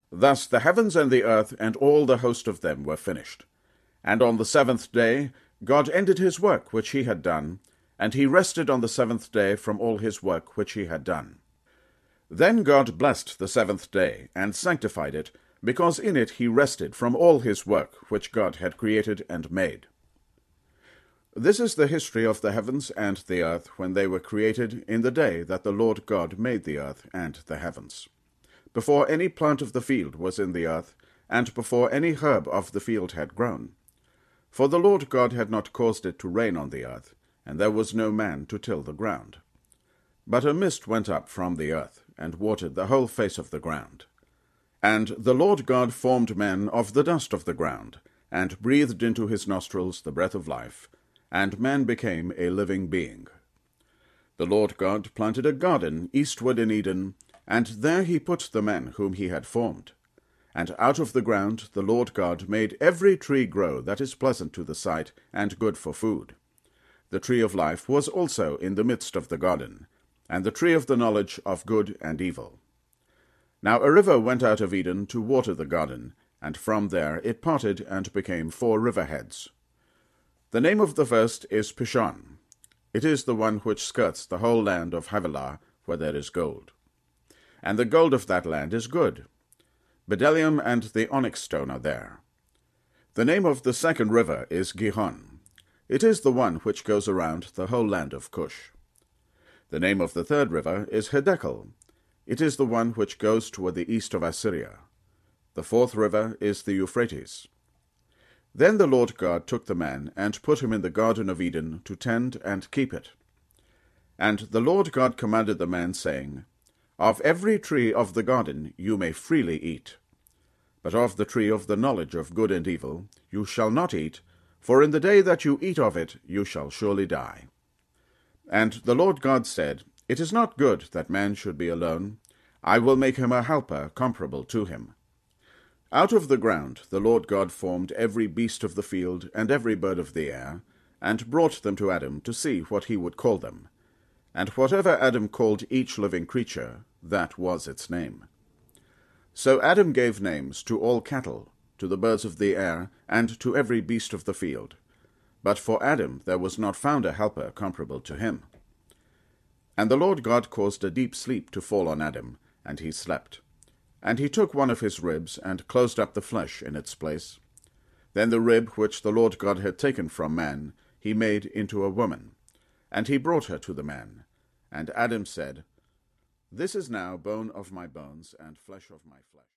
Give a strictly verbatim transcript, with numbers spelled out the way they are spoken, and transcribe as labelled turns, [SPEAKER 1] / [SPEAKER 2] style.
[SPEAKER 1] Thus the heavens and the earth and all the host of them were finished. And on the seventh day God ended his work which he had done, and he rested on the seventh day from all his work which he had done. Then God blessed the seventh day, and sanctified it, because in it he rested from all his work which God had created and made. This is the history of the heavens and the earth when they were created in the day that the Lord God made the earth and the heavens, before any plant of the field was in the earth, and before any herb of the field had grown. For the Lord God had not caused it to rain on the earth, and there was no man to till the ground. But a mist went up from the earth, and watered the whole face of the ground. And the Lord God formed man of the dust of the ground, and breathed into his nostrils the breath of life, and man became a living being. The Lord God planted a garden eastward in Eden, and there he put the man whom he had formed. And out of the ground the Lord God made every tree grow that is pleasant to the sight, and good for food. The tree of life was also in the midst of the garden, and the tree of the knowledge of good and evil. Now a river went out of Eden to water the garden, and from there it parted and became four river heads. The name of the first is Pishon. It is the one which skirts the whole land of Havilah, where there is gold. And the gold of that land is good. Bdellium and the onyx stone are there. The name of the second river is Gihon. It is the one which goes around the whole land of Cush. The name of the third river is Hiddekel. It is the one which goes toward the east of Assyria. The fourth river is the Euphrates. Then the Lord God took the man, and put him in the garden of Eden, to tend and keep it. And the Lord God commanded the man, saying, Of every tree of the garden you may freely eat, but of the tree of the knowledge of good and evil you shall not eat, for in the day that you eat of it you shall surely die. And the Lord God said, It is not good that man should be alone. I will make him a helper comparable to him. Out of the ground the Lord God formed every beast of the field and every bird of the air, and brought them to Adam to see what he would call them. And whatever Adam called each living creature, that was its name. So Adam gave names to all cattle, to the birds of the air, and to every beast of the field. But for Adam there was not found a helper comparable to him. And the Lord God caused a deep sleep to fall on Adam, and he slept. And he took one of his ribs, and closed up the flesh in its place. Then the rib which the Lord God had taken from man he made into a woman, and he brought her to the man. And Adam said, This is now bone of my bones, and flesh of my flesh.